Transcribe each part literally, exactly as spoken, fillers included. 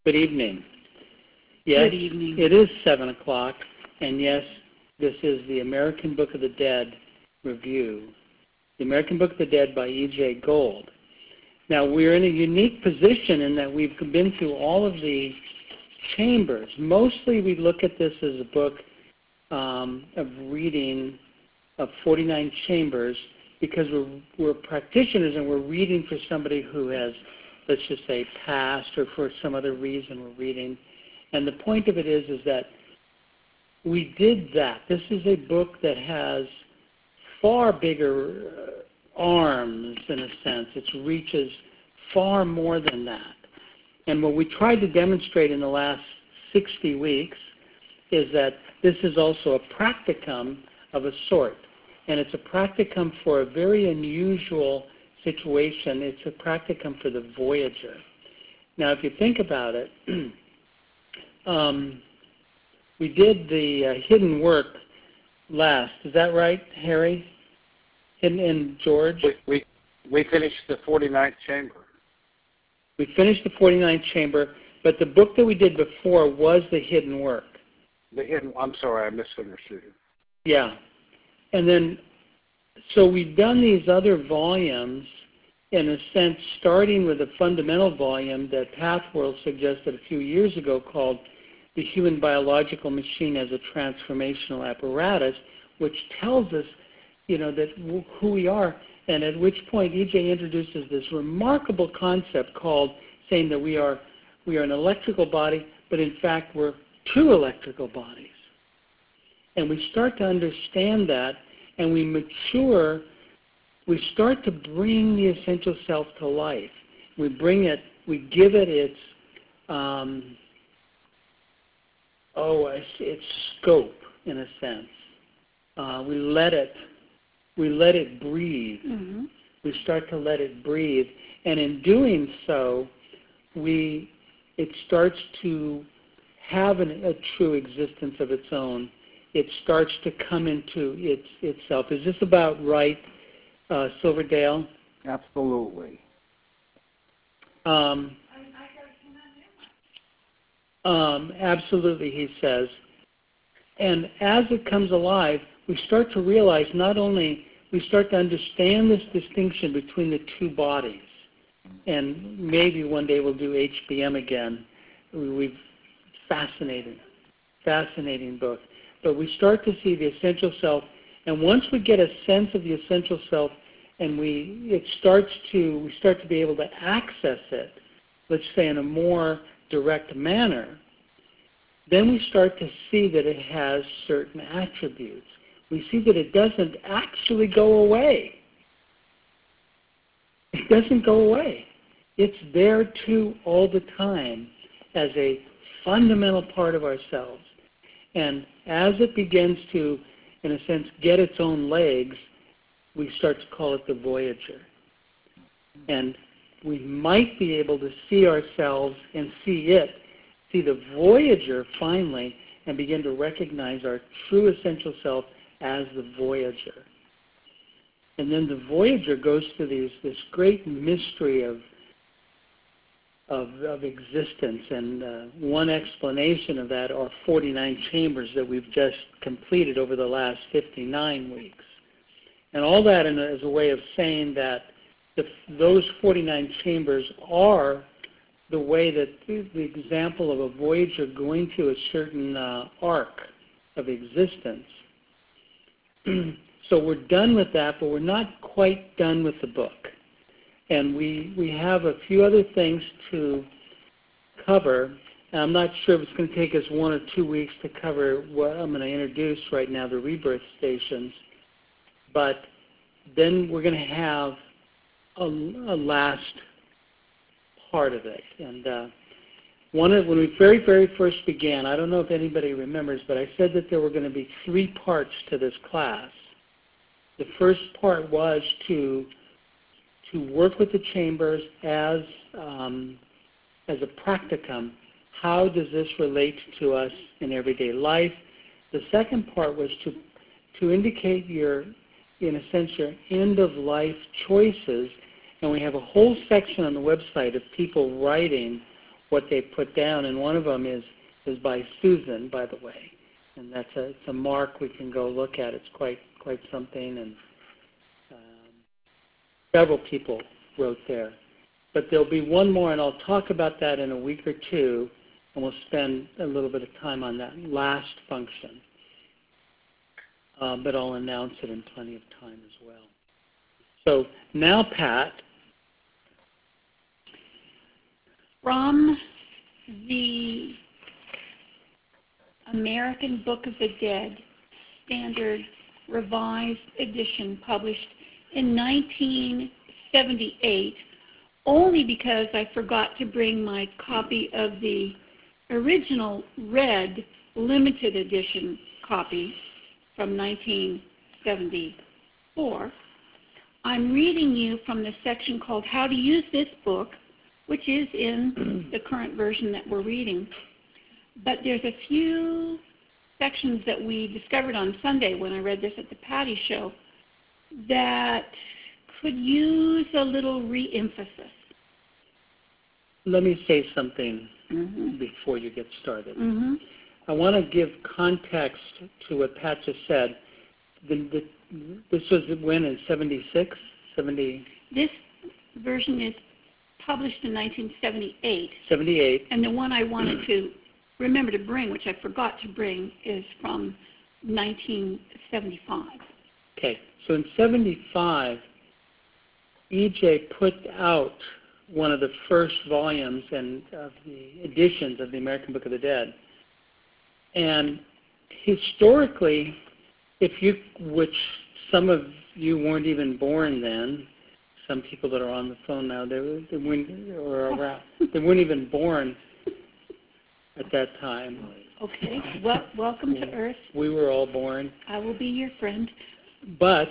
Good evening. Yes, Good evening. it is seven o'clock, and yes, this is the American Book of the Dead review. The American Book of the Dead by E J Gold. Now, we're in a unique position in that we've been through all of the chambers. Mostly we look at this as a book um, of reading of forty-nine chambers because we're, we're practitioners and we're reading for somebody who has, let's just say, passed or for some other reason we're reading. And the point of it is, is that we did that. This is a book that has far bigger uh, arms, in a sense. It reaches far more than that. And what we tried to demonstrate in the last sixty weeks is that this is also a practicum of a sort. And it's a practicum for a very unusual situation. It's a practicum for the Voyager. Now, if you think about it, um, we did the uh, hidden work last. Is that right, Harry? And, and George? We, we, we finished the forty-ninth chamber. We finished the forty-ninth chamber, but the book that we did before was the hidden work. The hidden, I'm sorry, I misunderstood you. Yeah. And then, so we've done these other volumes, in a sense, starting with a fundamental volume that Pathworld suggested a few years ago called The Human Biological Machine as a Transformational Apparatus, which tells us, you know, that w- who we are, and at which point E J introduces this remarkable concept called saying that we are we are an electrical body, but in fact we're two electrical bodies. And we start to understand that, and we mature, we start to bring the essential self to life. We bring it, we give it its, um, oh, its, its scope, in a sense. Uh, we let it, we let it breathe. Mm-hmm. We start to let it breathe. And in doing so, we, it starts to have an, a true existence of its own. It starts to come into its, itself. Is this about right, uh, Silverdale? Absolutely. Um, um, absolutely, he says. And as it comes alive, we start to realize not only, we start to understand this distinction between the two bodies. And maybe one day we'll do H B M again. We, we've fascinating, fascinating book. But we start to see the essential self, and once we get a sense of the essential self, and we it starts to we start to be able to access it, let's say in a more direct manner, then we start to see that it has certain attributes. We see that it doesn't actually go away. It doesn't go away. It's there too all the time as a fundamental part of ourselves. And as it begins to, in a sense, get its own legs, we start to call it the Voyager. And we might be able to see ourselves and see it, see the Voyager finally, and begin to recognize our true essential self as the Voyager. And then the Voyager goes through these, this great mystery of Of, of existence, and uh, one explanation of that are forty-nine chambers that we've just completed over the last fifty-nine weeks. And all that in a, is a way of saying that the, those forty-nine chambers are the way that the, the example of a Voyager going through a certain uh, arc of existence. So we're done with that, but we're not quite done with the book. And we, we have a few other things to cover. And I'm not sure if it's going to take us one or two weeks to cover what I'm going to introduce right now, the rebirth stations. But then we're going to have a, a last part of it. And uh, one of, when we very, very first began, I don't know if anybody remembers, but I said that there were going to be three parts to this class. The first part was to to work with the chambers as um, as a practicum. How does this relate to us in everyday life? The second part was to to indicate your, in a sense, your end-of-life choices. And we have a whole section on the website of people writing what they put down, and one of them is, is by Susan, by the way. And that's a, it's a mark we can go look at. It's quite, quite something, and um, several people wrote there. But there'll be one more, and I'll talk about that in a week or two, and we'll spend a little bit of time on that last function. Uh, but I'll announce it in plenty of time as well. So now, Pat. From the American Book of the Dead, Standard Revised Edition, published in nineteen seventy-eight, only because I forgot to bring my copy of the original red limited edition copy from nineteen seventy-four. I'm reading you from the section called How to Use This Book, which is in the current version that we're reading. But there's a few sections that we discovered on Sunday when I read this at the Patty Show that could use a little re-emphasis. Let me say something Mm-hmm. before you get started. Mm-hmm. I want to give context to what Pat just said. The, the, this was when, in seventy-six, seventy? This version is published in nineteen seventy-eight. seventy-eight. And the one I wanted to remember to bring, which I forgot to bring, is from nineteen seventy-five. Okay, so in seventy-five, E J put out one of the first volumes and of the editions of the American Book of the Dead. And historically, if you, which some of you weren't even born then, some people that are on the phone now, they, were, they weren't, or around, they weren't even born at that time. Okay, well, welcome to Earth. We were all born. I will be your friend. But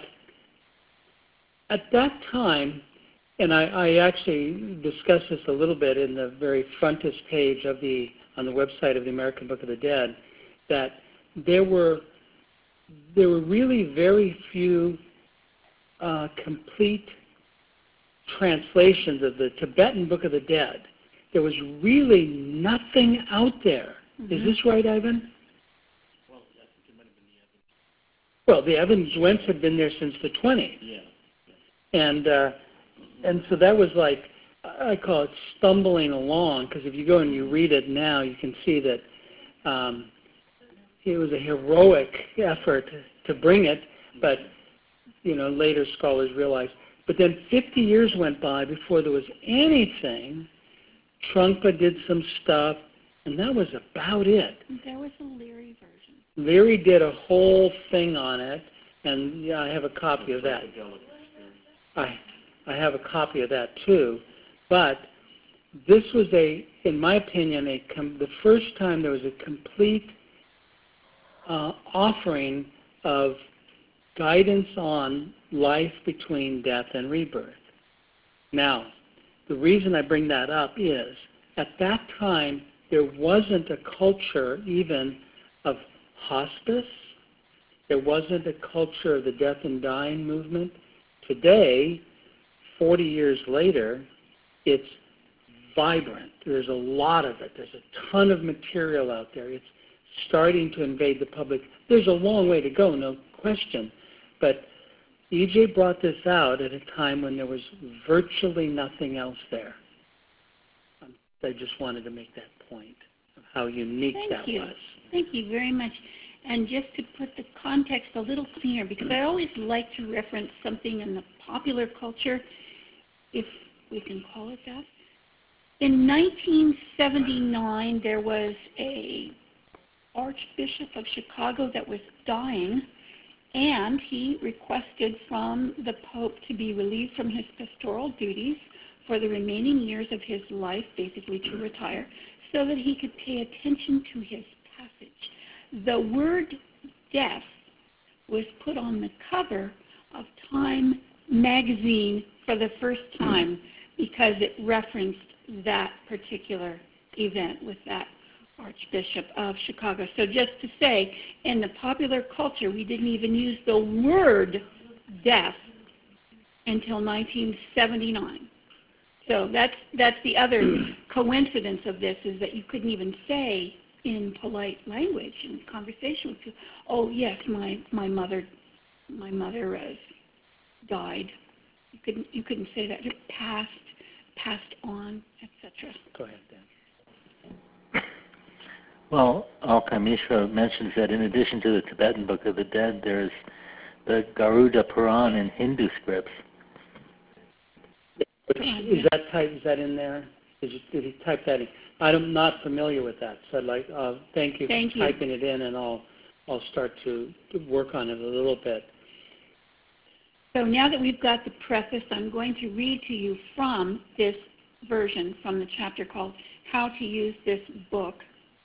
at that time, and I, I actually discussed this a little bit in the very frontispiece page of the on the website of the American Book of the Dead, that there were there were really very few uh, complete translations of the Tibetan Book of the Dead. There was really nothing out there. Mm-hmm. Is this right, Ivan? Well, I think it might have been the Evans. Well, the Evans Wentz had been there since the twenties. Yeah. And uh, and so that was like, I call it stumbling along, because if you go and you read it now, you can see that um, it was a heroic effort to bring it, but, you know, later scholars realized. But then fifty years went by before there was anything. Trungpa did some stuff, and that was about it. There was a Leary version. Leary did a whole thing on it, and yeah, I have a copy of that. I, I have a copy of that too, but this was a, in my opinion, a com- the first time there was a complete uh, offering of guidance on life between death and rebirth. Now, the reason I bring that up is, at that time, there wasn't a culture even of hospice. There wasn't a culture of the death and dying movement. Today, forty years later, it's vibrant. There's a lot of it. There's a ton of material out there. It's starting to invade the public. There's a long way to go, no question. But E J brought this out at a time when there was virtually nothing else there. Um, I just wanted to make that point of how unique Thank that you. was. Thank you very much. And just to put the context a little cleaner, because I always like to reference something in the popular culture, if we can call it that. In nineteen seventy-nine, there was a Archbishop of Chicago that was dying, and he requested from the Pope to be relieved from his pastoral duties for the remaining years of his life, basically to retire, so that he could pay attention to his passage. The word death was put on the cover of Time magazine for the first time because it referenced that particular event with that Archbishop of Chicago. So just to say, in the popular culture, we didn't even use the word death until nineteen seventy-nine. So that's that's the other coincidence of this, is that you couldn't even say in polite language in conversation with people, oh yes, my my mother my mother uh, died. You couldn't you couldn't say that. It passed passed on, et cetera. Go ahead, Dan. Well, Alka Mishra mentions that in addition to the Tibetan Book of the Dead, there's the Garuda Puran in Hindu scripts. Which, is that type? Is that in there? Did you, did you type that in? I'm not familiar with that, so I'd like. Uh, thank you thank for you. typing it in, and I'll I'll start to work on it a little bit. So now that we've got the preface, I'm going to read to you from this version, from the chapter called "How to Use This Book."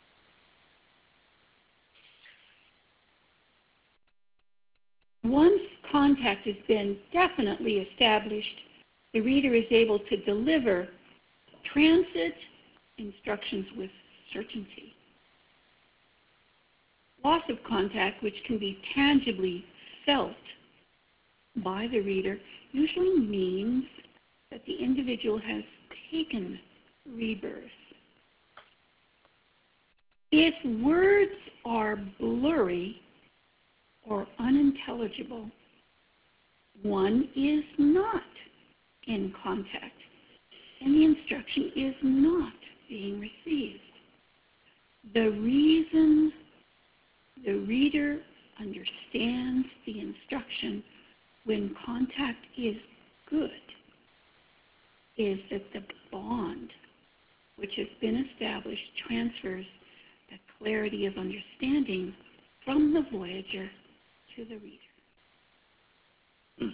Once contact has been definitely established, the reader is able to deliver transit instructions with certainty. Loss of contact, which can be tangibly felt by the reader, usually means that the individual has taken rebirth. If words are blurry or unintelligible, one is not in contact, and the instruction is not being received. The reason the reader understands the instruction when contact is good is that the bond which has been established transfers the clarity of understanding from the voyager to the reader. Mm.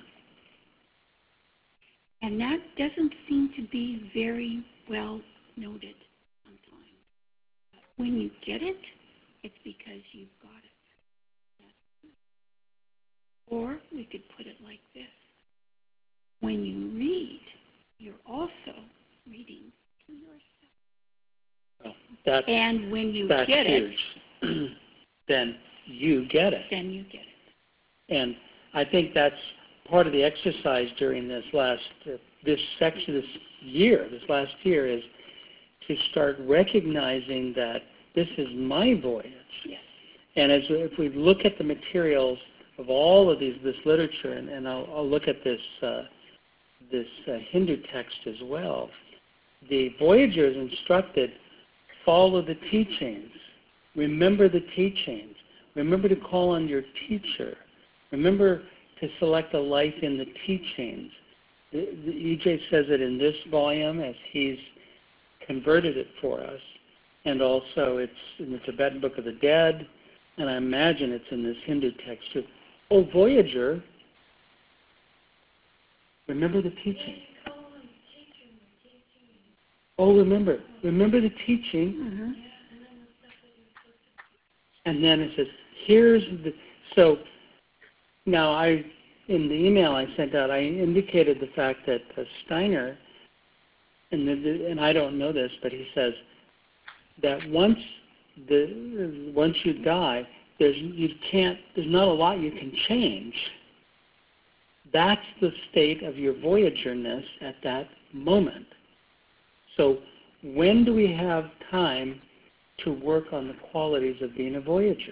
And that doesn't seem to be very well noted sometimes. When you get it, it's because you've got it. Or we could put it like this. When you read, you're also reading to yourself. Well, that's, and when you that's get huge. it, then you get it. then you get it. And I think that's part of the exercise during this last, uh, this section, this year, this last year, is to start recognizing that this is my voyage. Yes. And as if we look at the materials of all of these, this literature, and, and I'll, I'll look at this uh, this uh, Hindu text as well, the voyager is instructed, follow the teachings, remember the teachings, remember to call on your teacher, remember to select a life in the teachings. The, the, E J says it in this volume as he's converted it for us, and also it's in the Tibetan Book of the Dead, and I imagine it's in this Hindu text too. Oh, voyager, remember the teaching. Oh, remember, remember the teaching. Mm-hmm. And then it says, here's the, so now I, in the email I sent out, I indicated the fact that uh, Steiner, and, the, and I don't know this, but he says that once the once you die, there's you can't, there's not a lot you can change. That's the state of your voyagerness at that moment. So when do we have time to work on the qualities of being a voyager?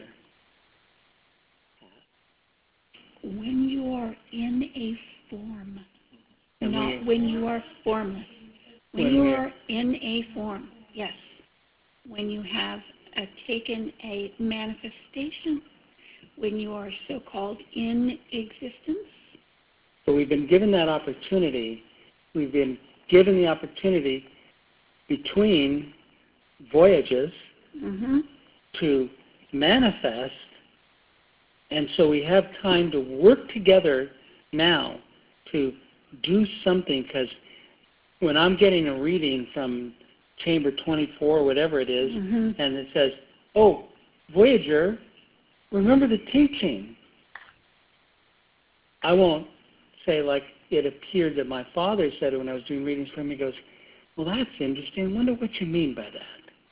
When you are in a form, And not we- when you are formless. When, When you we- are in a form, yes. When you have uh, taken a manifestation, when you are so-called in existence. So we've been given that opportunity. We've been given the opportunity between voyages Mm-hmm. to manifest, and so we have time to work together now to do something, because when I'm getting a reading from Chamber twenty-four, whatever it is, Mm-hmm. and it says, oh, Voyager, remember the teaching. I won't say like it appeared that my father said when I was doing readings for him. He goes, well, that's interesting. I wonder what you mean by that.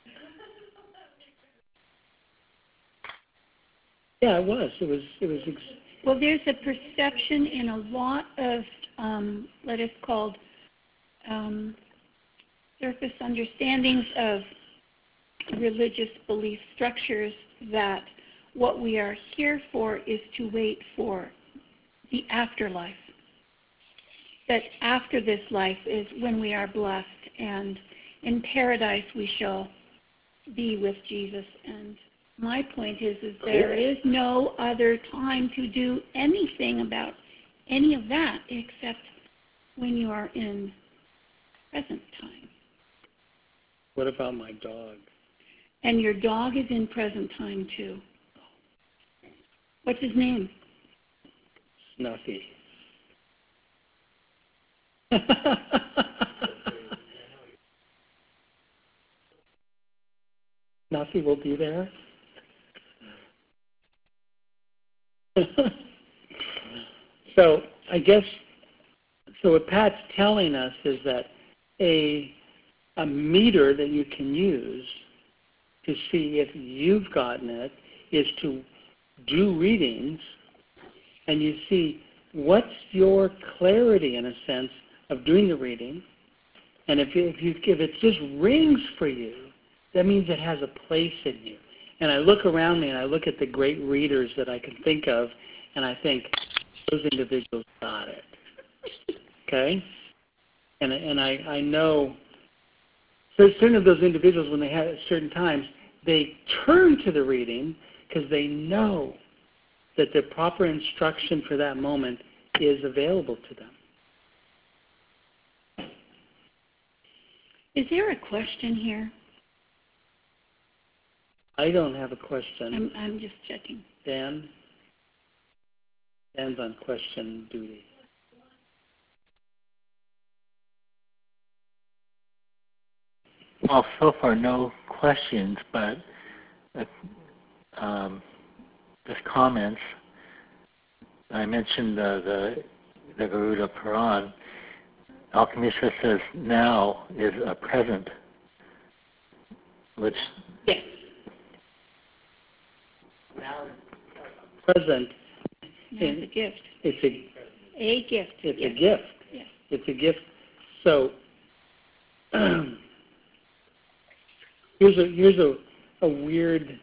Yeah, it was. It was. It was. Ex- Well, there's a perception in a lot of, um, let us call um, surface understandings of religious belief structures that what we are here for is to wait for the afterlife. That after this life is when we are blessed, and in paradise we shall be with Jesus. And my point is, is there is no other time to do anything about any of that except when you are in present time. What about my dog? And your dog is in present time too. What's his name? Snuffy. Snuffy will be there. So I guess, so what Pat's telling us is that a, a meter that you can use to see if you've gotten it is to do readings, and you see what's your clarity, in a sense, of doing the reading. And if, you, if, you, if it just rings for you, that means it has a place in you. And I look around me and I look at the great readers that I can think of, and I think, those individuals got it. Okay? And, and I, I know, so certain of those individuals, when they have at certain times, they turn to the reading because they know that the proper instruction for that moment is available to them. Is there a question here? I don't have a question. I'm, I'm just checking. Dan? Dan's on question duty. Well, so far no questions, but uh, um, just comments. I mentioned uh, the the Garuda Puran. Alchemista says now is a present, which Yes. Present. No, it's a gift. It's a A gift. it's yes. a gift. Yes. It's a gift. So here's a here's a, a weird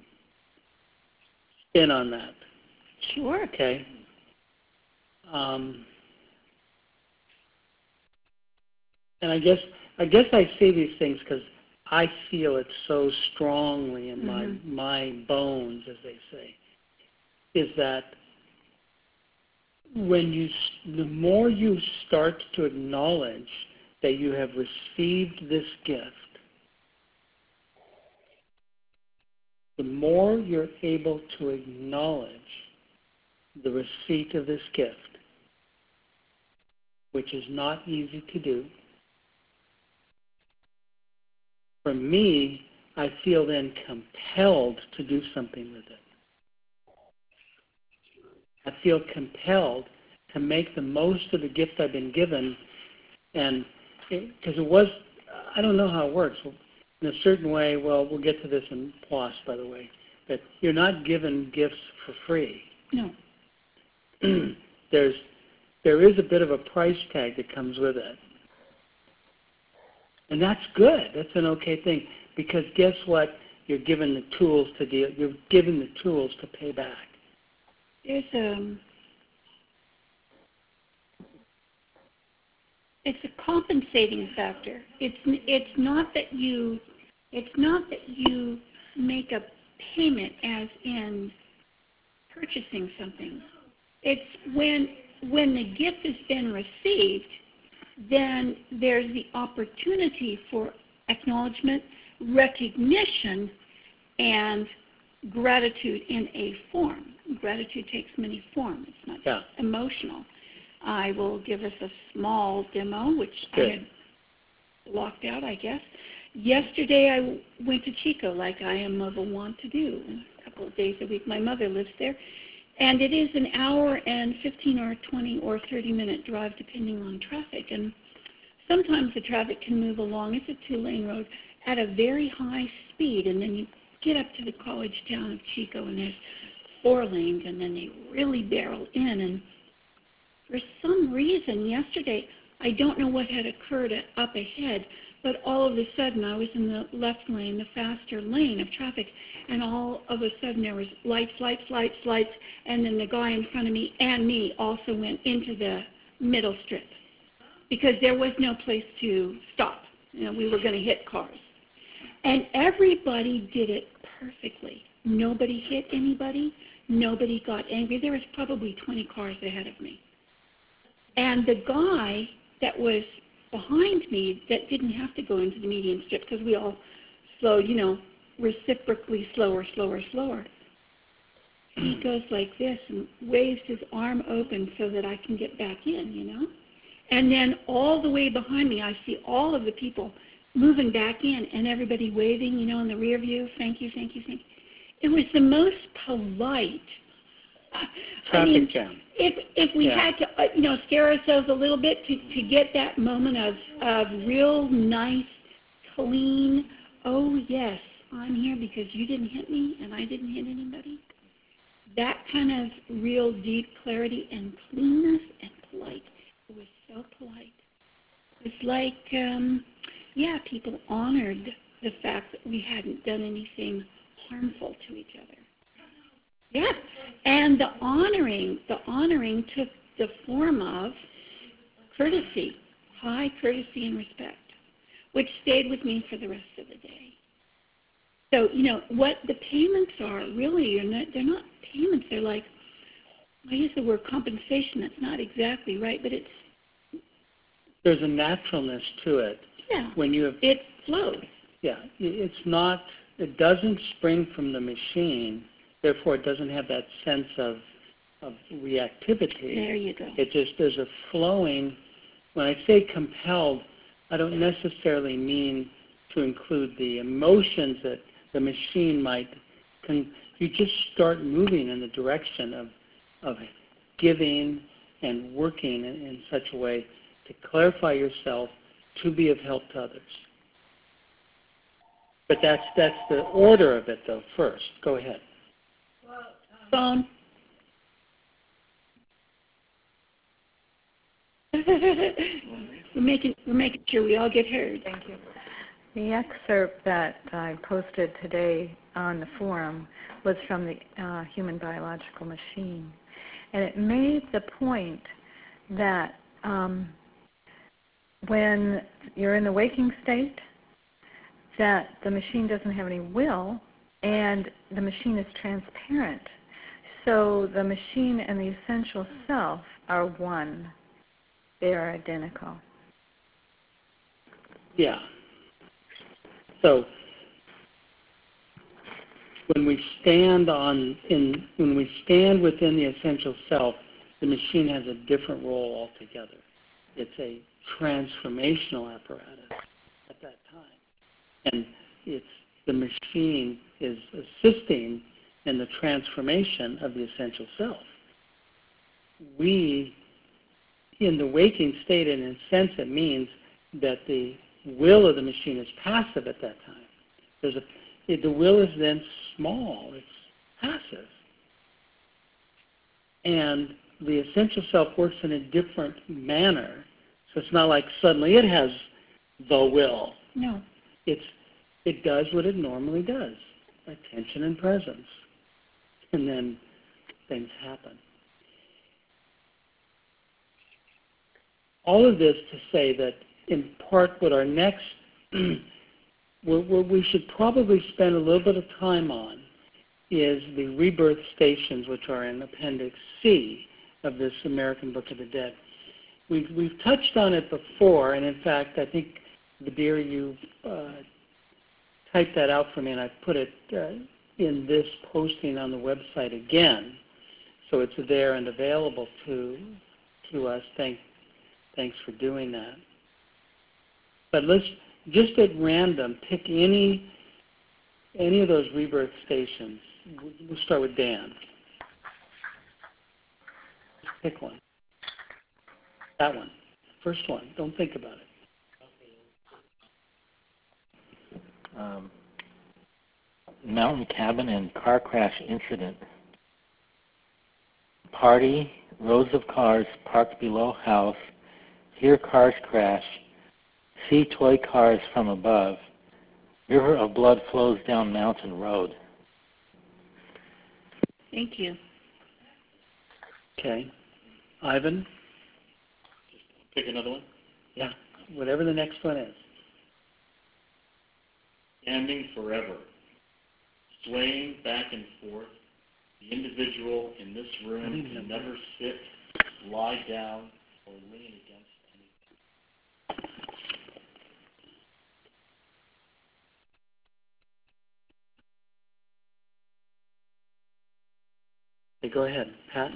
spin on that. Sure. Okay. Um, and I guess I guess I say these things because I feel it so strongly in Mm-hmm. my my bones, as they say, is that when you, the more you start to acknowledge that you have received this gift, the more you're able to acknowledge the receipt of this gift, which is not easy to do. For me, I feel then compelled to do something with it. I feel compelled to make the most of the gift I've been given, and because it, it was, I don't know how it works. In a certain way, well, we'll get to this in P L O S, by the way, that you're not given gifts for free. No. There's, there is a bit of a price tag that comes with it. And that's good. That's an okay thing. Because guess what? You're given the tools to deal, you're given the tools to pay back. There's um it's a compensating factor. It's it's not that you it's not that you make a payment as in purchasing something. It's when when the gift has been received, then there's the opportunity for acknowledgement, recognition, and gratitude in a form. Gratitude takes many forms. It's not Yeah. just emotional. I will give us a small demo, which Good. I had blocked out, I guess. Yesterday I went to Chico, like I am of a wont to do, a couple of days a week. My mother lives there. And it is an hour and fifteen or twenty or thirty minute drive depending on traffic. And sometimes the traffic can move along. It's a two-lane road at a very high speed. And then you get up to the college town of Chico and there's four lanes and then they really barrel in. And for some reason yesterday I don't know what had occurred up ahead, but all of a sudden I was in the left lane, the faster lane of traffic, and all of a sudden there was lights, lights, lights, lights, and then the guy in front of me and me also went into the middle strip because there was no place to stop. You know, we were going to hit cars. And everybody did it perfectly. Nobody hit anybody. Nobody got angry. There was probably twenty cars ahead of me. And the guy that was behind me that didn't have to go into the median strip because we all slowed, you know, reciprocally slower, slower, slower. He goes like this and waves his arm open so that I can get back in, you know. And then all the way behind me, I see all of the people moving back in and everybody waving, you know, in the rear view. Thank you, thank you, thank you. It was the most polite. Traffic I mean, jam. If if we Yeah. had to, uh, you know, scare ourselves a little bit to, to get that moment of, of real nice, clean, oh yes, I'm here because you didn't hit me and I didn't hit anybody. That kind of real deep clarity and cleanness and polite. It was so polite. It's like, um, yeah, people honored the fact that we hadn't done anything harmful to each other. Yeah, and the honoring, the honoring took the form of courtesy, high courtesy and respect, which stayed with me for the rest of the day. So, you know, what the payments are really, are not, they're not payments, they're like, I use the word compensation, that's not exactly right, but it's... There's a naturalness to it. Yeah, when you have, it flows. Yeah, it's not, it doesn't spring from the machine, therefore it doesn't have that sense of, of reactivity. There you go. It just, there's a flowing, when I say compelled, I don't necessarily mean to include the emotions that the machine might, con- you just start moving in the direction of, of giving and working in, in such a way to clarify yourself to be of help to others. But that's that's the order of it, though, first. Go ahead. Phone. we're making we're making sure we all get heard. Thank you. The excerpt that I posted today on the forum was from the uh, Human Biological Machine, and it made the point that um, when you're in the waking state, that the machine doesn't have any will, and the machine is transparent. So the machine and the essential self are one. They are identical. Yeah. So when we stand on in when we stand within the essential self, the machine has a different role altogether. It's a transformational apparatus at that time. And it's the machine is assisting in the transformation of the essential self. We, in the waking state, and in a sense it means that the will of the machine is passive at that time. There's a, it, the will is then small, it's passive. And the essential self works in a different manner. So it's not like suddenly it has the will. No. It's it does what it normally does, attention and presence. And then things happen. All of this to say that in part what our next, what we should probably spend a little bit of time on is the rebirth stations, which are in Appendix C of this American Book of the Dead. We've, we've touched on it before, and in fact, I think, Badir, you uh, typed that out for me, and I put it uh, in this posting on the website again, so it's there and available to to us. Thank, thanks for doing that. But let's just at random pick any any of those rebirth stations. We'll start with Dan. Pick one. That one. First one. Don't think about it. Um, mountain cabin and car crash incident. Party, rows of cars parked below house, hear cars crash, see toy cars from above, river of blood flows down mountain road. Thank you. Okay. Ivan? Pick another one. Yeah. Whatever the next one is. Standing forever, swaying back and forth, the individual in this room can never sit, lie down, or lean against anything. Okay, go ahead. Pat?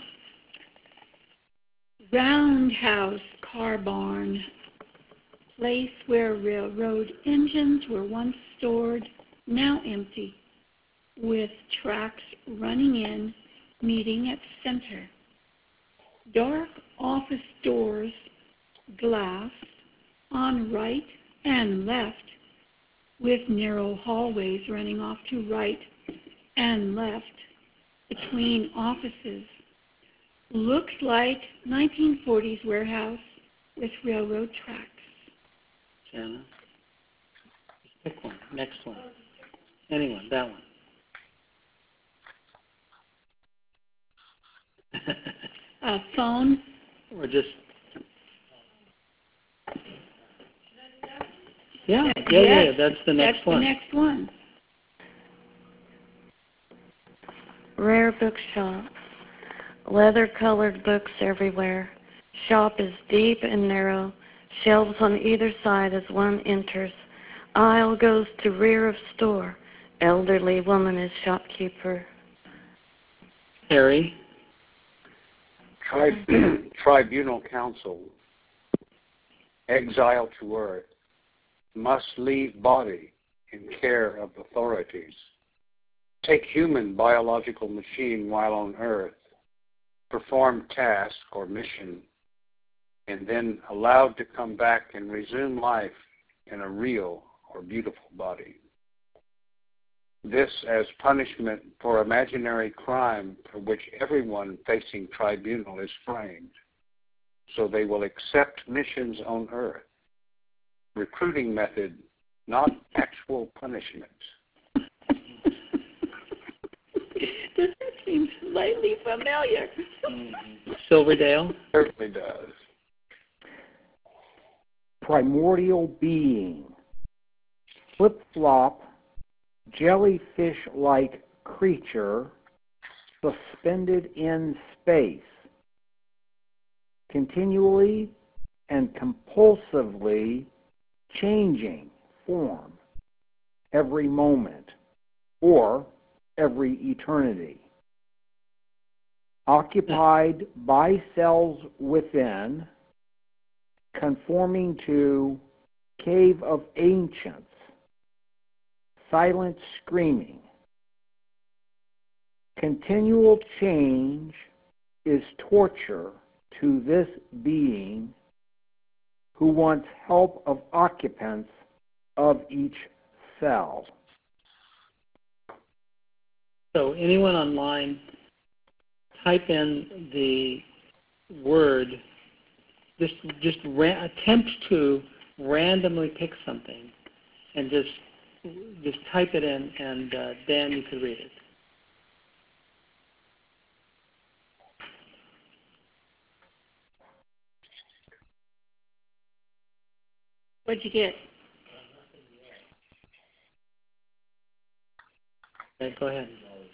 Roundhouse car barn, place where railroad engines were once stored, now empty, with tracks running in, meeting at center. Dark office doors, glass, on right and left, with narrow hallways running off to right and left between offices. Looks like nineteen forties warehouse with railroad tracks. Jana? Pick one. Next one. Anyone. That one. A phone. Or just... Yeah, yeah, yeah, Yes, yeah, that's the next that's one. the next one. Rare bookshop. Leather-colored books everywhere. Shop is deep and narrow. Shelves on either side as one enters. Aisle goes to rear of store. Elderly woman is shopkeeper. Harry? Tri- tribunal counsel. Exile to earth. Must leave body in care of authorities. Take human biological machine while on earth. Perform task or mission, and then allowed to come back and resume life in a real or beautiful body. This as punishment for imaginary crime for which everyone facing tribunal is framed, so they will accept missions on earth. Recruiting method, not actual punishment. Does that seem slightly familiar? Mm-hmm. Silverdale? Certainly does. Primordial being. Flip-flop, jellyfish-like creature suspended in space, continually and compulsively changing form every moment or every eternity. Occupied by cells within, conforming to cave of ancients, silent screaming. Continual change is torture to this being who wants help of occupants of each cell. So anyone online, type in the word, just just ra- attempt to randomly pick something, and just just type it in, and uh, Dan, you could read it. What'd you get? Okay, go ahead.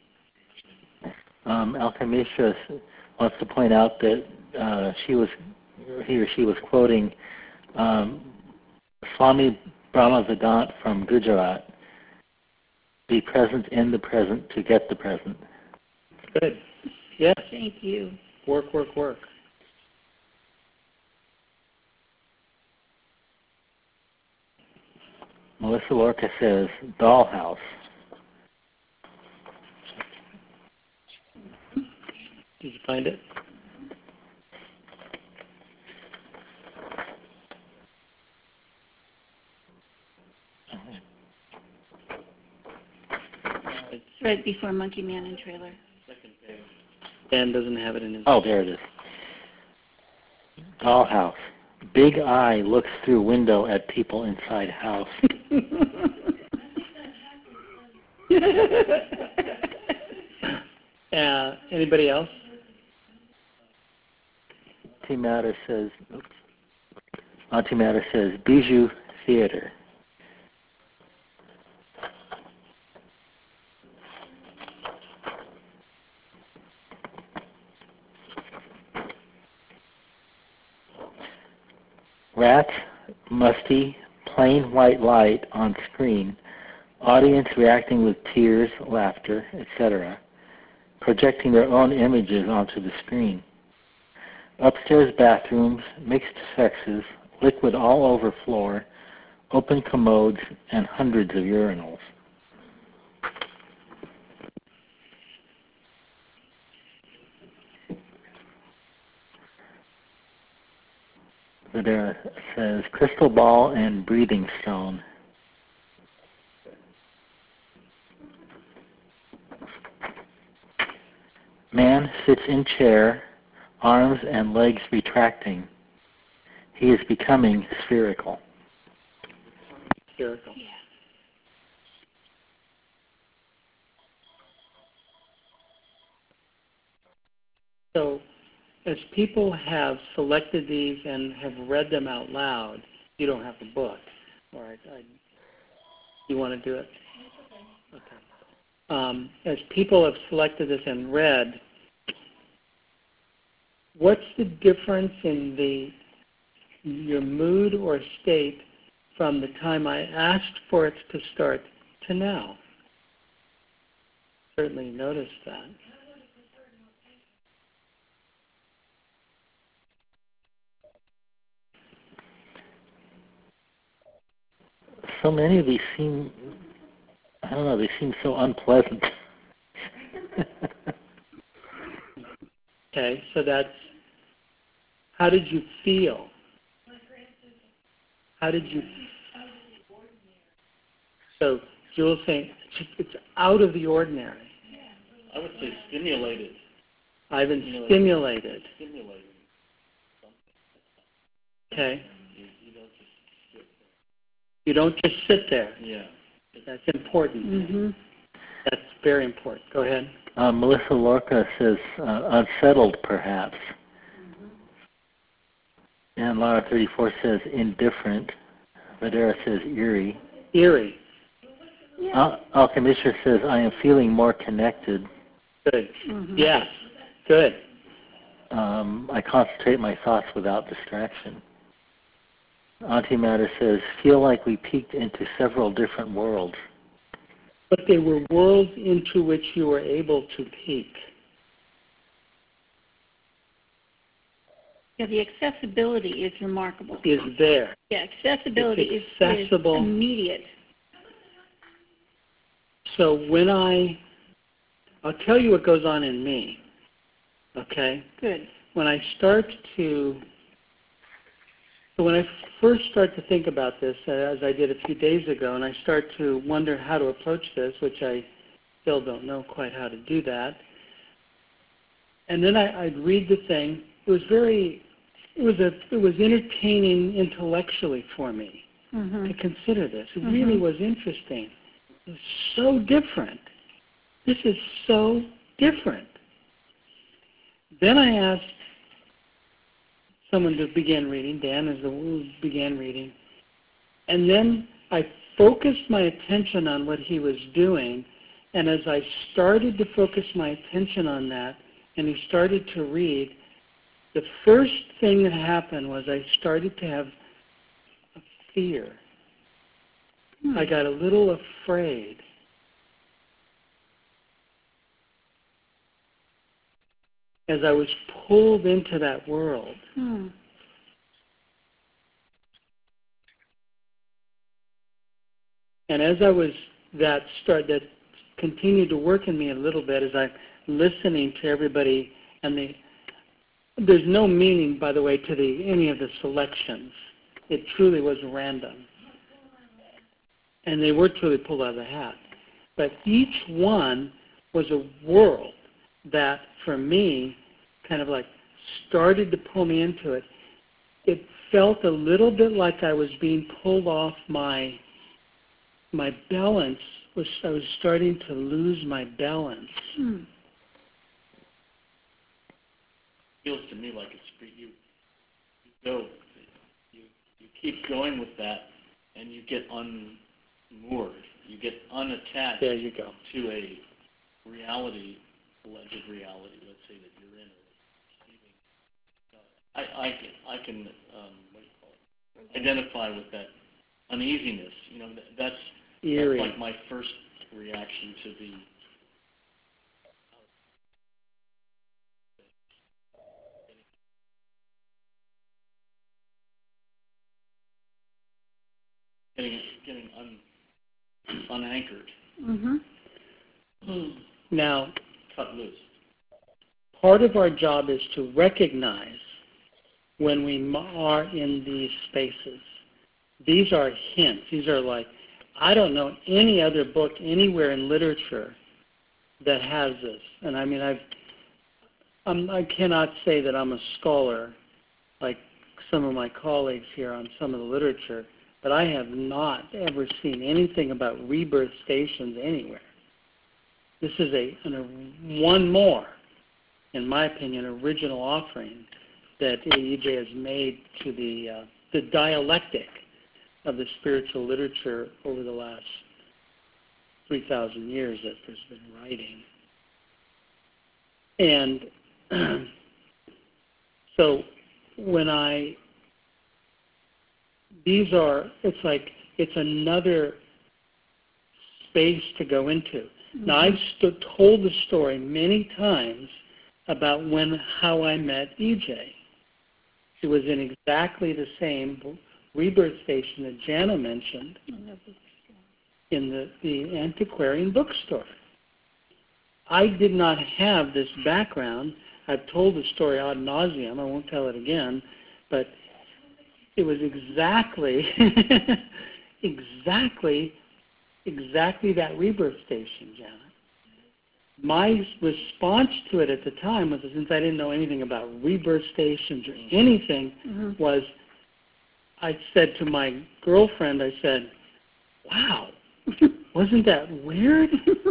Um, Alchemistras wants to point out that uh, she was, he or she was quoting um, Swami Brahmavedanta from Gujarat. Be present in the present to get the present. Good. Yes. Thank you. Work, work, work. Melissa Lorca says, dollhouse. Did you find it? It's right before Monkey Man and Trailer. Second page. Dan doesn't have it in his... Oh, there it is. Dollhouse. Big eye looks through window at people inside house. uh, anybody else? Auntie Matter says, oops. Auntie Matter says, Bijou Theater. Rats, musty, plain white light on screen, audience reacting with tears, laughter, et cetera, projecting their own images onto the screen. Upstairs bathrooms, mixed sexes, liquid all over floor, open commodes, and hundreds of urinals. Videra says, crystal ball and breathing stone. Man sits in chair, arms and legs retracting. He is becoming spherical. Spherical. Yeah. So, as people have selected these and have read them out loud, you don't have the book. All right. I, you want to do it? Okay. Um, as people have selected this and read, what's the difference in the your mood or state from the time I asked for it to start to now? Certainly noticed that. So many of these seem, I don't know, they seem so unpleasant. Okay, so that's, how did you feel? How did you, so Jewel's saying it's out of the ordinary. I would say stimulated. I've been Stimulated. stimulated. Stimulated. Okay. You, you don't just sit You don't just sit there. there. Yeah. That's important. Mm-hmm. That's very important. Go ahead. Uh, Melissa Lorca says, uh, unsettled perhaps. Mm-hmm. And Laura thirty-four says, indifferent. Videra says, eerie. Eerie. Yeah. Al- Alchemistra says, I am feeling more connected. Good. Mm-hmm. Yes. Good. Um, I concentrate my thoughts without distraction. Auntie Matter says, feel like we peeked into several different worlds. But they were worlds into which you were able to peek. Yeah, the accessibility is remarkable. Is there. Yeah, accessibility It's is, accessible. is immediate. So when I, I'll tell you what goes on in me, okay? Good. When I start to, so when I first start to think about this, uh, as I did a few days ago, and I start to wonder how to approach this, which I still don't know quite how to do that, and then I, I'd read the thing. It was very, it was a, it was entertaining intellectually for me Mm-hmm. to consider this. It Mhm. really was interesting. It was so different. This is so different. Then I asked someone to begin reading. Dan is the one who began reading. And then I focused my attention on what he was doing. And as I started to focus my attention on that, and he started to read, the first thing that happened was I started to have a fear. Hmm. I got a little afraid. As I was pulled into that world. Hmm. And as I was, that start, that continued to work in me a little bit as I'm listening to everybody, and the, there's no meaning, by the way, to the any of the selections. It truly was random. And they were truly pulled out of the hat. But each one was a world that, for me, kind of like started to pull me into it. it felt a little bit like I was being pulled off my my balance. Was I was starting to lose my balance. Hmm. Feels to me like it's for you. You go, you you keep going with that, and you get unmoored. You get unattached There you go. to a reality, alleged reality. Let's say that you're in or receiving. I I can I can um, what do you call it? Identify with that uneasiness. You know, that, that's Eerie. that's like my first reaction to the. Getting getting un, unanchored. Mm-hmm. Now, Cut loose. part of our job is to recognize when we are in these spaces. These are hints. These are like, I don't know any other book anywhere in literature that has this. And I mean, I've, I'm, I cannot say that I'm a scholar like some of my colleagues here on some of the literature, but I have not ever seen anything about rebirth stations anywhere. This is a, an, one more, in my opinion, original offering that E J has made to the uh, the dialectic of the spiritual literature over the last three thousand years that there's been writing. And so when I, these are, it's like, it's another space to go into. Mm-hmm. Now, I've st- told the story many times about when, how I met E J. It was in exactly the same rebirth station that Jana mentioned in the, the antiquarian bookstore. I did not have this background. I've told the story ad nauseum. I won't tell it again, but it was exactly, exactly, exactly that rebirth station, Jana. My response to it at the time was, since I didn't know anything about rebirth stations or anything, mm-hmm. was I said to my girlfriend, I said, wow, wasn't that weird?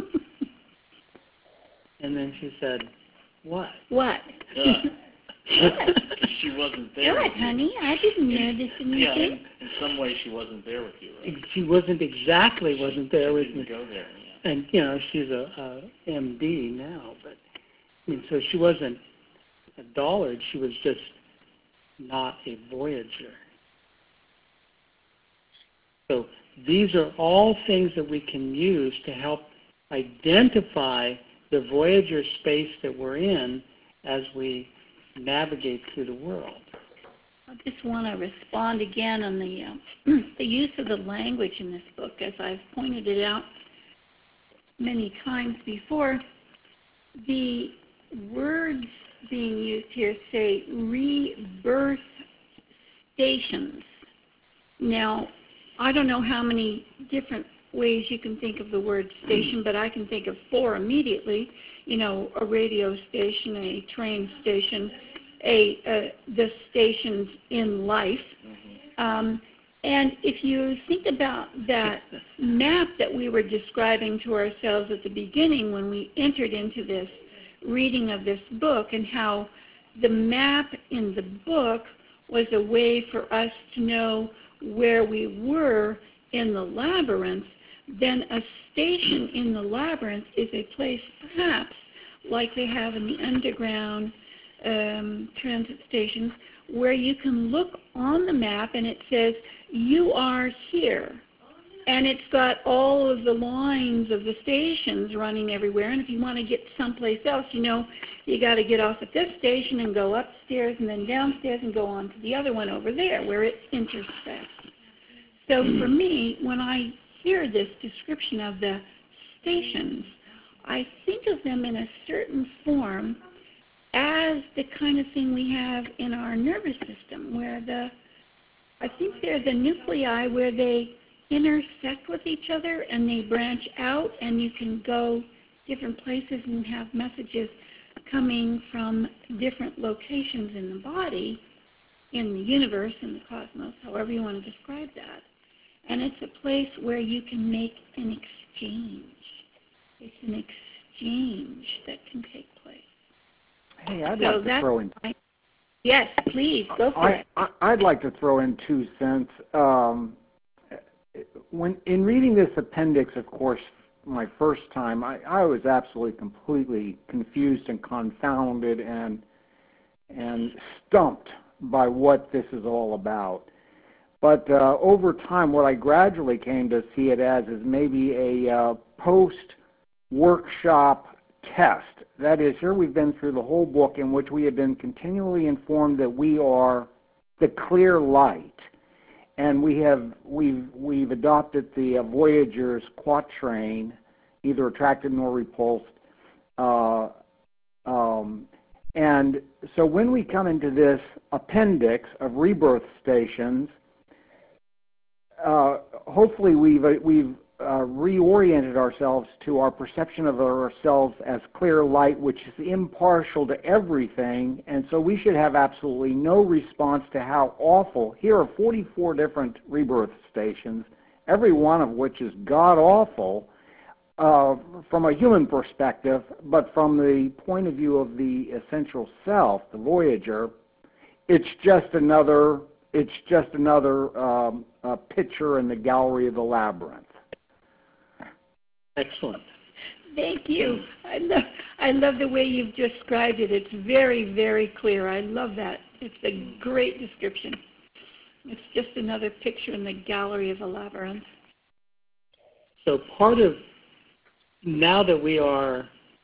And then she said, what? What? Yeah. She wasn't there. Good, honey. I didn't notice anything. Yeah, in, in some way she wasn't there with you, right? She wasn't exactly wasn't there she with didn't me. Go there. Yeah. And you know, she's a, a M D now, but I mean, so she wasn't a Dollard. She was just not a Voyager. So these are all things that we can use to help identify the Voyager space that we're in as we navigate through the world. I just want to respond again on the uh, the use of the language in this book, as I've pointed it out many times before. The words being used here say rebirth stations. Now, I don't know how many different ways you can think of the word station, but I can think of four immediately. You know, a radio station, a train station, a uh, the stations in life. Mm-hmm. Um, and if you think about that map that we were describing to ourselves at the beginning when we entered into this reading of this book, and how the map in the book was a way for us to know where we were in the labyrinth, then a station in the labyrinth is a place perhaps like they have in the underground um, transit stations, where you can look on the map and it says, you are here. And it's got all of the lines of the stations running everywhere. And if you want to get someplace else, you know, you got to get off at this station and go upstairs and then downstairs and go on to the other one over there where it intersects. So for me, when I hear this description of the stations, I think of them in a certain form as the kind of thing we have in our nervous system, where the, I think they're the nuclei where they intersect with each other and they branch out, and you can go different places and have messages coming from different locations in the body. in the universe, in the cosmos, however you want to describe that. And it's a place where you can make an exchange. It's an exchange that can take place. Hey, I'd So like to that's throw in. my- Yes, please, go for I, it. I, I'd like to throw in two cents. Um, when in reading this appendix, of course, my first time, I, I was absolutely completely confused and confounded and and stumped by what this is all about. But uh, over time, what I gradually came to see it as is maybe a uh, post-workshop test. That is, here we've been through the whole book in which we have been continually informed that we are the clear light, and we have we've we've adopted the uh, Voyager's quatrain, neither attracted nor repulsed. Uh, um, and so when we come into this appendix of rebirth stations, uh, hopefully we've we've Uh, reoriented ourselves to our perception of ourselves as clear light, which is impartial to everything, and so we should have absolutely no response to how awful. Here are forty-four different rebirth stations, every one of which is god-awful uh, from a human perspective, but from the point of view of the essential self, the Voyager, it's just another, it's just another um, uh, picture in the gallery of the labyrinth. Excellent. Thank you. I love, I love the way you've described it. It's very, very clear. I love that. It's a great description. It's just another picture in the gallery of a labyrinth. So part of, now that we are,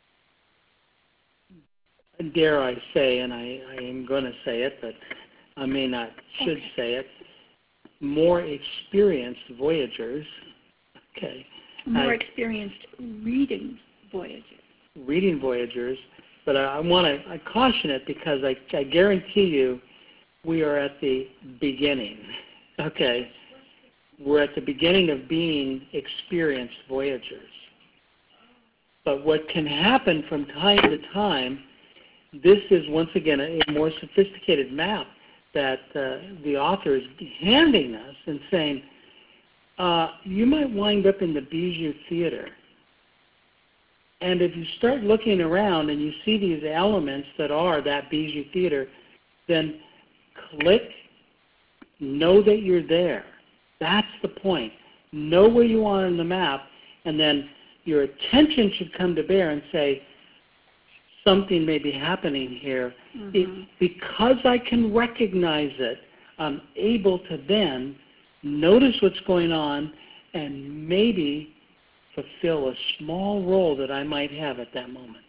dare I say, and I, I am going to say it, but I may not, should Okay. say it, more experienced Voyagers, okay, More I, experienced reading Voyagers. reading Voyagers, but I, I want to I caution it because I, I guarantee you we are at the beginning, okay? We're at the beginning of being experienced Voyagers. But what can happen from time to time, this is once again a, a more sophisticated map that uh, the author is handing us and saying, Uh, you might wind up in the Bijou Theater. And if you start looking around and you see these elements that are that Bijou Theater, then click, know that you're there. That's the point. Know where you are on the map, and then your attention should come to bear and say, something may be happening here. Mm-hmm. It, because I can recognize it, I'm able to then notice what's going on and maybe fulfill a small role that I might have at that moment.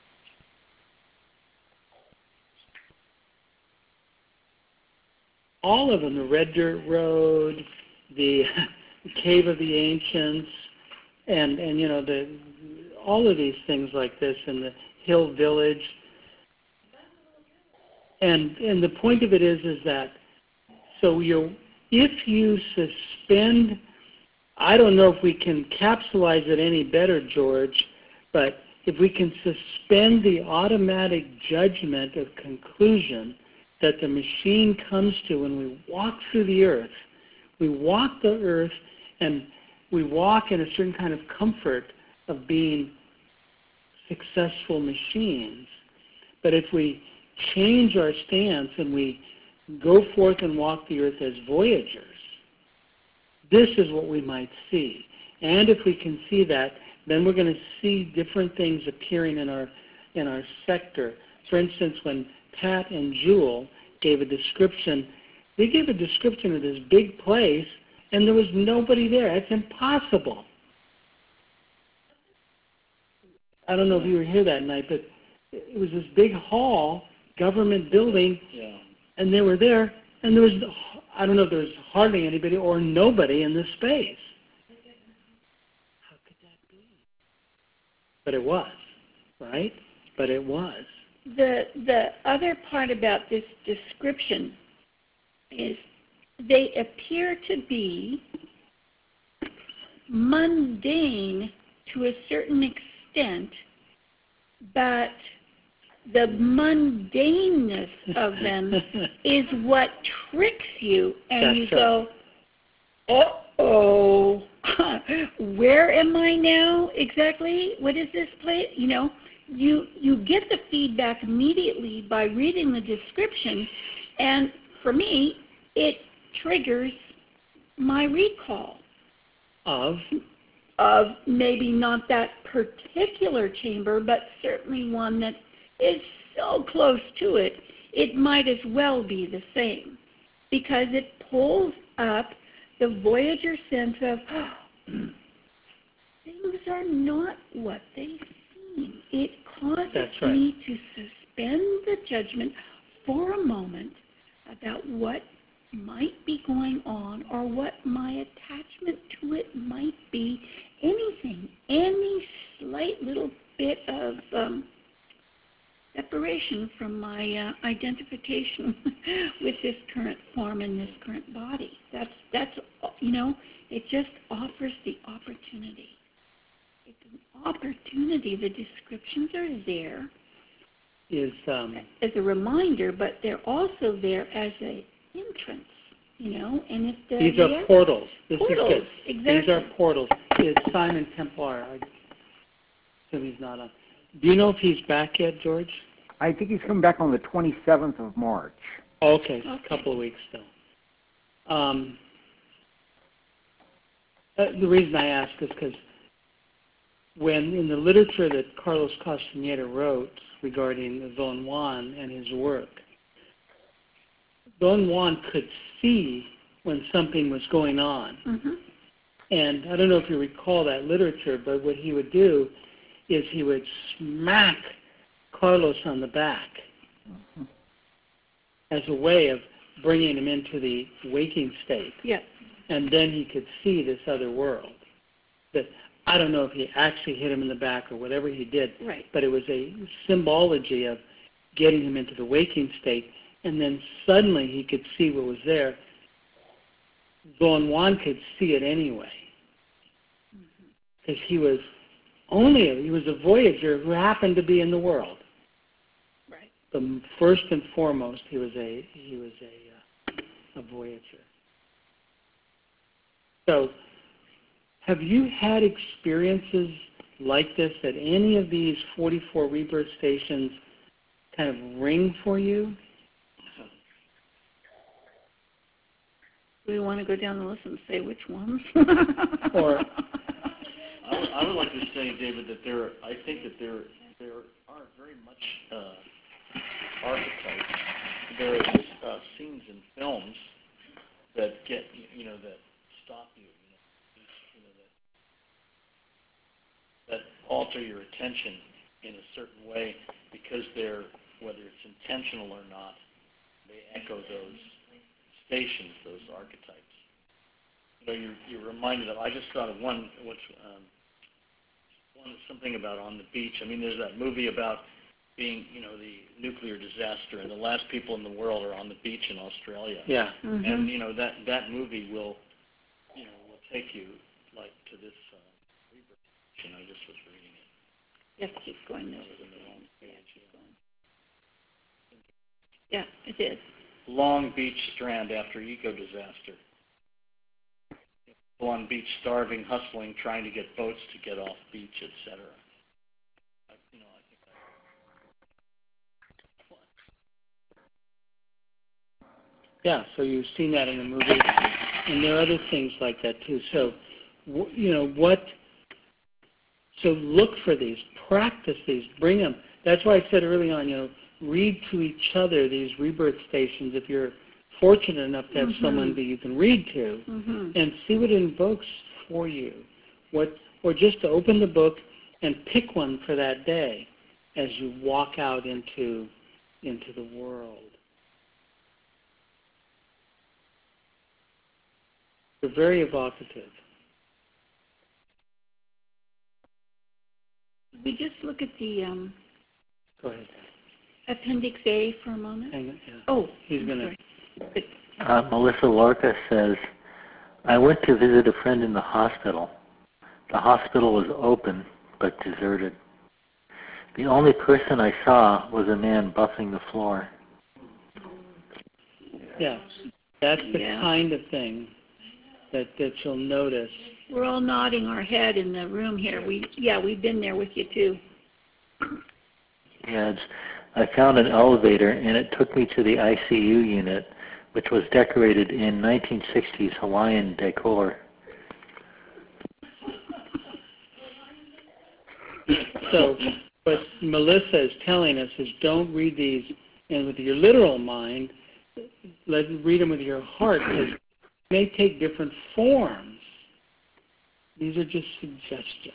All of them, the Red Dirt Road, the Cave of the Ancients, and, and you know, the, all of these things like this, and the Hill Village. And, and the point of it is, is that, so you're, if you suspend, I don't know if we can capsulize it any better, George, but if we can suspend the automatic judgment of conclusion that the machine comes to when we walk through the earth, we walk the earth and we walk in a certain kind of comfort of being successful machines. But if we change our stance and we go forth and walk the earth as Voyagers, this is what we might see. And if we can see that, then we're going to see different things appearing in our in our sector. For instance, when Pat and Jewel gave a description, they gave a description of this big place, and there was nobody there. It's impossible. I don't know if you were here that night, but it was this big hall, government building, Yeah. and they were there, and there was, I don't know if there was hardly anybody or nobody in the space. How could that be? But it was, right? But it was. The, the other part about this description is they appear to be mundane to a certain extent, but the mundaneness of them is what tricks you, and That's you right. go, uh-oh, where am I now exactly? What is this place? You know, you, you get the feedback immediately by reading the description, and for me, it triggers my recall Of? of maybe not that particular chamber, but certainly one that is so close to it, it might as well be the same, because it pulls up the Voyager sense of, oh, things are not what they seem. It causes That's right. me to suspend the judgment for a moment about what might be going on or what my attachment to it might be. Anything, any slight little bit of um, separation from my uh, identification with this current form and this current body. That's, that's, you know, it just offers the opportunity. It's an opportunity. The descriptions are there Is, um, as a reminder, but they're also there as an entrance, you know, and if the, these are the portals. This portals, is good. exactly. These are portals. Is Simon Templar, I assume he's not on. Do you know if he's back yet, George? I think he's coming back on the twenty-seventh of March. Oh, okay, so Okay. a couple of weeks still. Um, uh, the reason I ask is because when in the literature that Carlos Castaneda wrote regarding Don Juan and his work, Don Juan could see when something was going on. Mm-hmm. And I don't know if you recall that literature, but what he would do is he would smack Carlos on the back Mm-hmm. as a way of bringing him into the waking state. Yeah. And then he could see this other world. That I don't know if he actually hit him in the back or whatever he did, Right. but it was a symbology of getting him into the waking state, and then suddenly he could see what was there. Don Juan could see it anyway, because he was only a, he was a voyager who happened to be in the world. Right. But first and foremost, he was a he was a uh, a voyager. So, have you had experiences like this at any of these forty-four rebirth stations kind of ring for you? Do we want to go down the list and say which ones? Or I would, I would like to say, David, that there, I think that there, there are very much uh, archetypes. There are uh, scenes in films that get, you know, that stop you, you know, you know that, that alter your attention in a certain way because they're, whether it's intentional or not, they echo those stations, those archetypes. You know, you're, you're reminded of, I just thought of one, which, um, one something about On the Beach. I mean, there's that movie about being, you know, the nuclear disaster, and the last people in the world are on the beach in Australia. yeah, Mm-hmm. And, you know, that, that movie will, you know, will take you, like, to this uh, rebirth station. I just was reading it. Yes, keep going. I There. was in the wrong page. Yeah, it is. Long Beach strand after eco disaster. People on beach starving, hustling, trying to get boats to get off beach, et cetera. I, you know, I think that. yeah. So you've seen that in the movie, and there are other things like that too. So, w- you know what? So look for these, practice these, bring them. That's why I said early on, you know, read to each other these rebirth stations if you're fortunate enough to have Mm-hmm. someone that you can read to, Mm-hmm. and see what it invokes for you. What, or just to open the book and pick one for that day as you walk out into into the world. They're very evocative. We just look at the um, Go ahead. Appendix A for a moment. Hang on. Yeah. Oh, He's I'm gonna. sorry. Good. Uh, Melissa Lorca says, I went to visit a friend in the hospital. The hospital was open, but deserted. The only person I saw was a man buffing the floor. Yeah, that's the Yeah. kind of thing that, that you'll notice. We're all nodding our head in the room here. We, yeah, we've been there with you too. Yeah, it's, I found an elevator, and it took me to the I C U unit, which was decorated in nineteen sixties Hawaiian decor. So what Melissa is telling us is don't read these and with your literal mind. Let read them with your heart, because they may take different forms. These are just suggestions.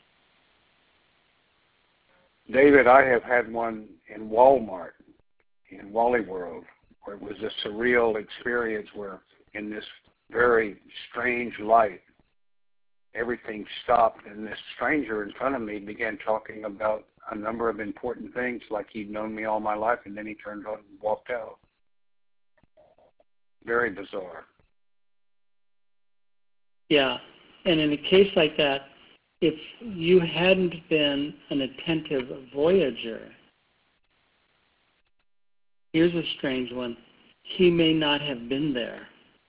David, I have had one in Walmart, in Wally World, where it was a surreal experience where in this very strange light, everything stopped, and this stranger in front of me began talking about a number of important things, like he'd known me all my life, and then he turned on and walked out. Very bizarre. Yeah, and in a case like that, if you hadn't been an attentive voyager, here's a strange one, he may not have been there.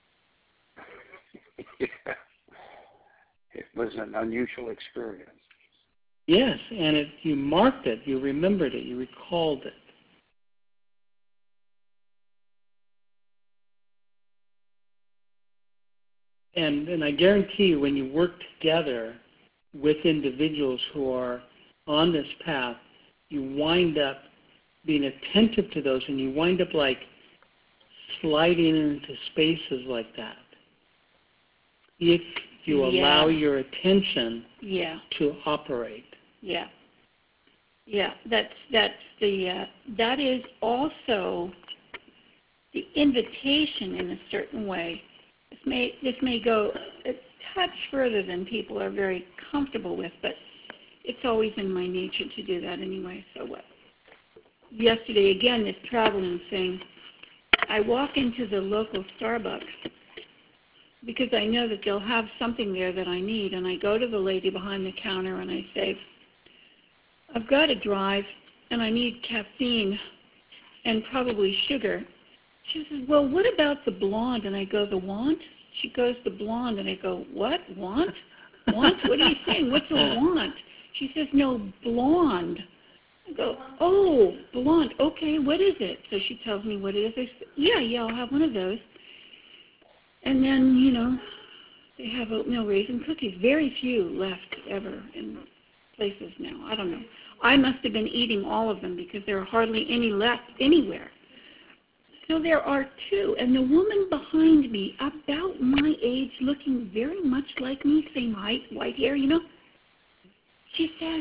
Yeah. It was an unusual experience. Yes, and it, you marked it, you remembered it, you recalled it. And, and I guarantee you, when you work together with individuals who are on this path, you wind up being attentive to those, and you wind up like sliding into spaces like that. If you Yeah. allow your attention Yeah. to operate. Yeah. Yeah, that's that's the uh, that is also the invitation in a certain way. This may this may go a touch further than people are very comfortable with, but it's always in my nature to do that anyway. So what? Yesterday again, this traveling thing. I walk into the local Starbucks because I know that they'll have something there that I need, and I go to the lady behind the counter and I say, I've got to drive, and I need caffeine and probably sugar. She says, well, what about the blonde? And I go, the want? She goes, the blonde. And I go, what? Want? Want? What are you saying? What's a want? She says, no, blonde. I go, oh, blonde. Okay, what is it? So she tells me what it is. I say, yeah, yeah, I'll have one of those. And then, you know, they have oatmeal raisin cookies. Very few left ever in places now. I don't know. I must have been eating all of them because there are hardly any left anywhere. So there are two. And the woman behind me, about my age, looking very much like me, same height, white hair, you know, she says,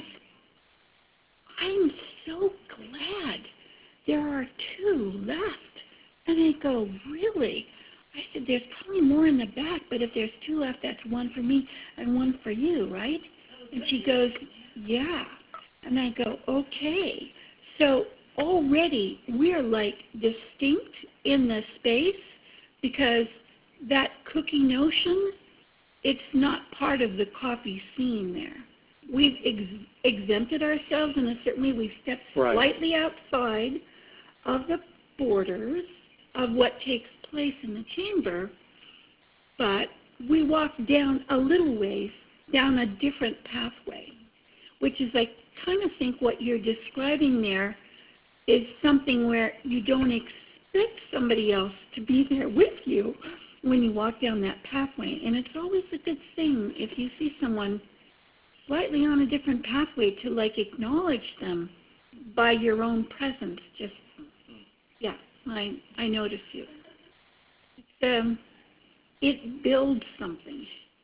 I'm so glad there are two left. And I go, really? I said, there's probably more in the back, but if there's two left, that's one for me and one for you, right? And she goes, yeah. And I go, okay. So already we're like distinct in the space because that cookie notion, it's not part of the coffee scene there. We've ex- exempted ourselves in a certain way. We've stepped Right. slightly outside of the borders of what takes place in the chamber, but we walk down a little ways, down a different pathway, which is I kind of think what you're describing there is something where you don't expect somebody else to be there with you when you walk down that pathway. And it's always a good thing if you see someone slightly on a different pathway to like acknowledge them by your own presence. Just, yeah, I, I notice you. It's, um, it builds something.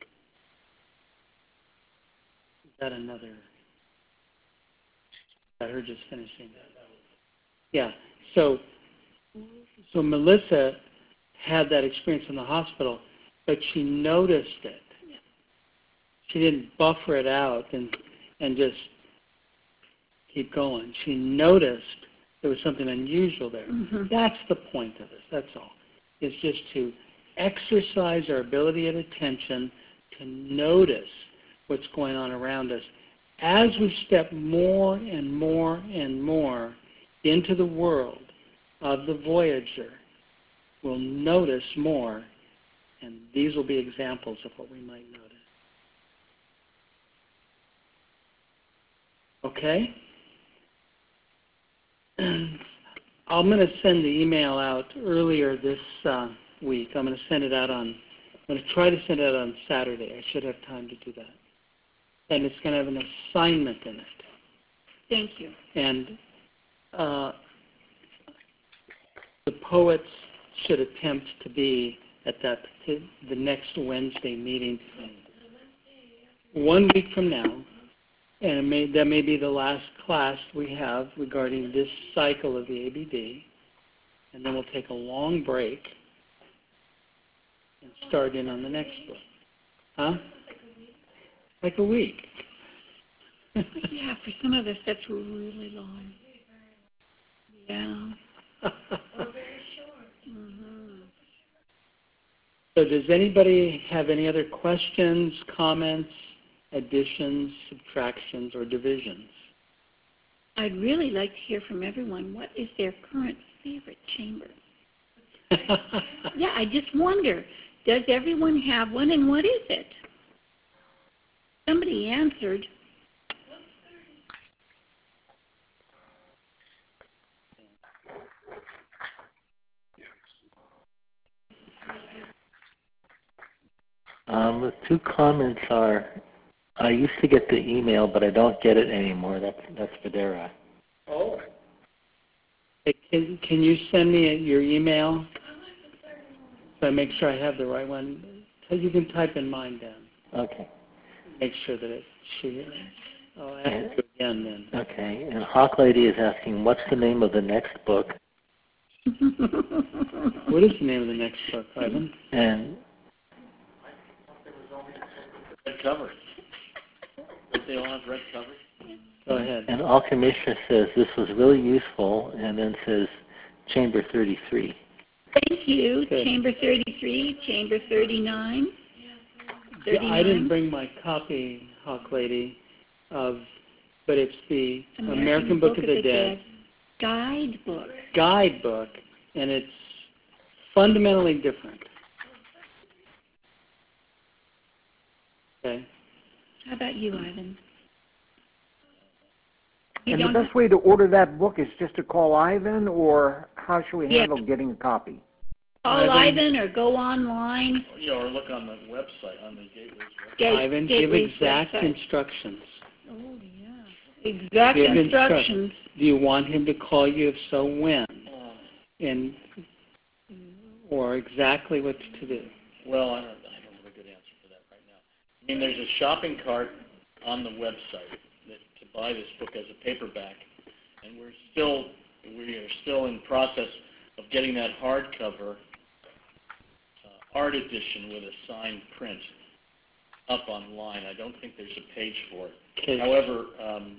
Is that another? I heard just finishing that. Yeah. So, so Melissa had that experience in the hospital, but she noticed it. She didn't buffer it out and and just keep going. She noticed there was something unusual there. Mm-hmm. That's the point of this. That's all. It's just to exercise our ability at attention to notice what's going on around us as we step more and more and more into the world of the Voyager, we'll notice more, and these will be examples of what we might notice. Okay? I'm going to send the email out earlier this uh, week. I'm going to send it out on, I'm going to try to send it out on Saturday. I should have time to do that. And it's going to have an assignment in it. Thank you. And uh, the poets should attempt to be at that the next Wednesday meeting, one week from now, and it may, that may be the last class we have regarding this cycle of the A B D, and then we'll take a long break and start in on the next book. Huh? Like a week. Yeah, for some of us that's really long. Yeah. Mm-hmm. So does anybody have any other questions, comments, additions, subtractions, or divisions? I'd really like to hear from everyone. What is their current favorite chamber? Yeah, I just wonder, does everyone have one, and what is it? Somebody answered. Um, the two comments are, I used to get the email, but I don't get it anymore. That's that's Videra. Oh. Hey, can, can you send me your email so I make sure I have the right one? You can type in mine down. Okay. Make sure that it she. I'll ask you again then. Okay. And Hawk Lady is asking, what's the name of the next book? What is the name of the next book, Ivan? And red cover. Don't they all have red covers? Go ahead. And Alchemisha says this was really useful, and then says Chamber thirty-three. Thank you. Good. Chamber thirty-three, Chamber thirty-nine. Yeah, I didn't bring my copy, Hawk Lady, of, but it's the American, American Book, Book of the, the Dead, Dead guidebook. Guidebook, and it's fundamentally different. Okay. How about you, Ivan? You and the best way to order that book is just to call Ivan, or how should we yeah. handle getting a copy? Call Ivan, Ivan or go online. Yeah, or look on the website, on the Gateway's website. Gate, Ivan, Gateway's give exact website. instructions. Oh, yeah. Exact give instructions. Instru- Do you want him to call you? If so, when? Uh, and or exactly what to do? Well, I don't, I don't have a good answer for that right now. I mean, there's a shopping cart on the website that, to buy this book as a paperback, and we're still we are still in process of getting that hardcover uh, art edition with a signed print up online. I don't think there's a page for it. Okay. However, um,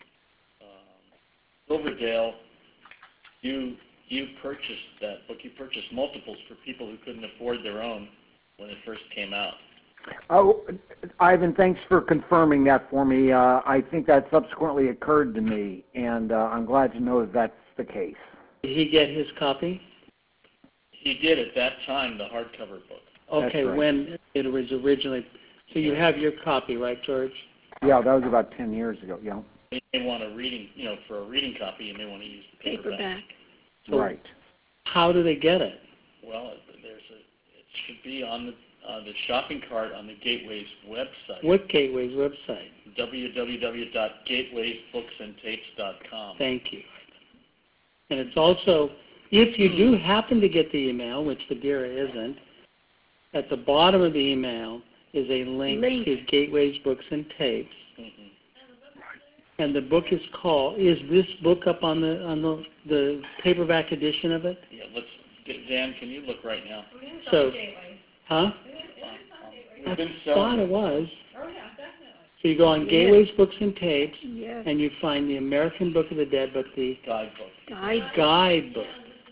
uh, Silverdale, you you purchased that book. You purchased multiples for people who couldn't afford their own when it first came out. Oh, Ivan, thanks for confirming that for me. Uh, I think that subsequently occurred to me, and uh, I'm glad to know that that's the case. Did he get his copy? He did at that time, the hardcover book. Okay, right. When it was originally. So you have your copy, right, George? Yeah, that was about ten years ago, yeah. You may want a reading, you know, for a reading copy, you may want to use the paperback. Paperback. So right. How do they get it? Well, there's a, it should be on the uh, the shopping cart on the Gateway's website. What Gateway's website? w w w dot gateways books and tapes dot com. Thank you. And it's also, if you do happen to get the email, which the Videra isn't, at the bottom of the email is a link, link. to Gateway's Books and Tapes. Mm-hmm. And the book is called, is this book up on the on the, the paperback edition of it? Yeah, let's get, Dan, can you look right now? So, huh? We've been I thought selling it was. So you go on Yes. Gateway's Books and Tapes, Yes. and you find the American Book of the Dead, but the guidebook. Guidebook. guidebook.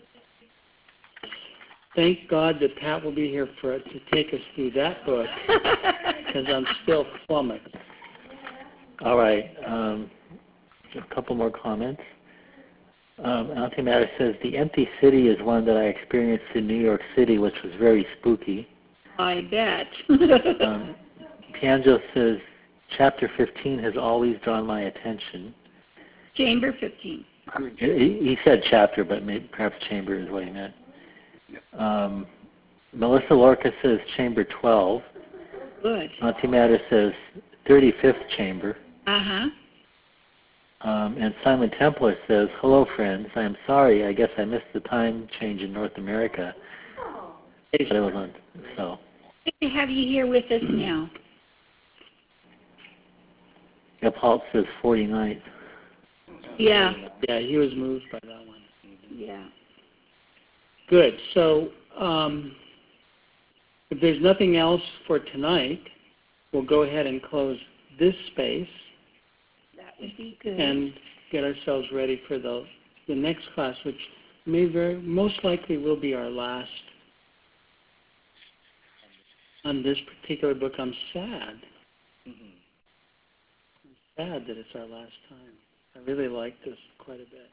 Thank God that Pat will be here for to take us through that book, because I'm still flummoxed. All right. Um, a couple more comments. Um, Antimatter says, the empty city is one that I experienced in New York City, which was very spooky. I bet. um, Pianjo says, chapter fifteen has always drawn my attention. Chamber fifteen. He, he said chapter, but maybe, perhaps chamber is what he meant. Um, Melissa Lorca says chamber twelve. Good. Antimatter says thirty-fifth chamber. Uh-huh. Um, and Simon Templar says, hello, friends. I'm sorry. I guess I missed the time change in North America. But it was on, so. Good to have you here with us now. Gepalt says forty-ninth. Yeah. Yeah, he was moved by that one. Yeah. Good. So um, if there's nothing else for tonight, we'll go ahead and close this space. That would be good. And get ourselves ready for the the next class, which may very most likely will be our last on this particular book. I'm sad. Mm-hmm. I'm sad that it's our last time. I really like this quite a bit.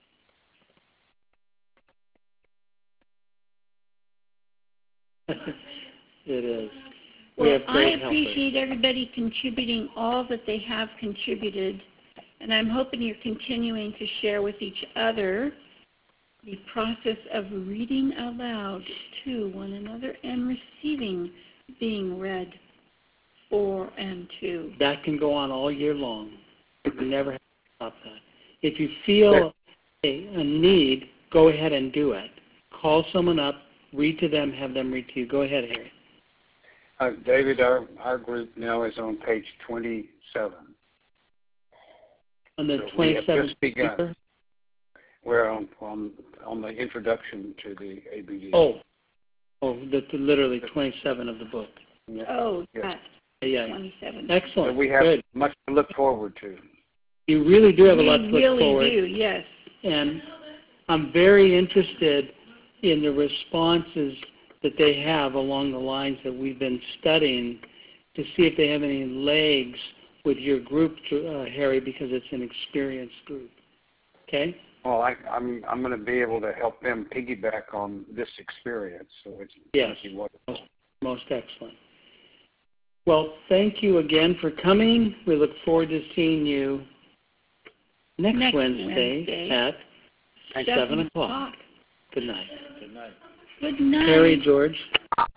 It is. We Well, have I great appreciate helpers. everybody contributing all that they have contributed, and I'm hoping you're continuing to share with each other the process of reading aloud to one another and receiving being read for and to. That can go on all year long. You never have to stop that. If you feel a, a need, go ahead and do it. Call someone up, read to them, have them read to you. Go ahead, Harry. Uh, David, our, our group now is on page twenty-seven. On the So we have twenty-seventh just begun. paper? We're on, on, on the introduction to the A B D. Oh, oh, the, the, literally twenty-seven of the book. Yeah. Oh, Yes. that's Yeah, twenty-seven. excellent. So we have Good. much to look forward to. You really do have a lot to We look really forward. do, yes. And I'm very interested in the responses that they have along the lines that we've been studying to see if they have any legs with your group, uh, Harry, because it's an experienced group. Okay? Well, I, I'm I'm going to be able to help them piggyback on this experience. So it's Yes. going to be wonderful. Most excellent. Well, thank you again for coming. We look forward to seeing you next, Next Wednesday, Wednesday. at Seven seven o'clock. o'clock. Good night. Good night. Good night. Harry, George.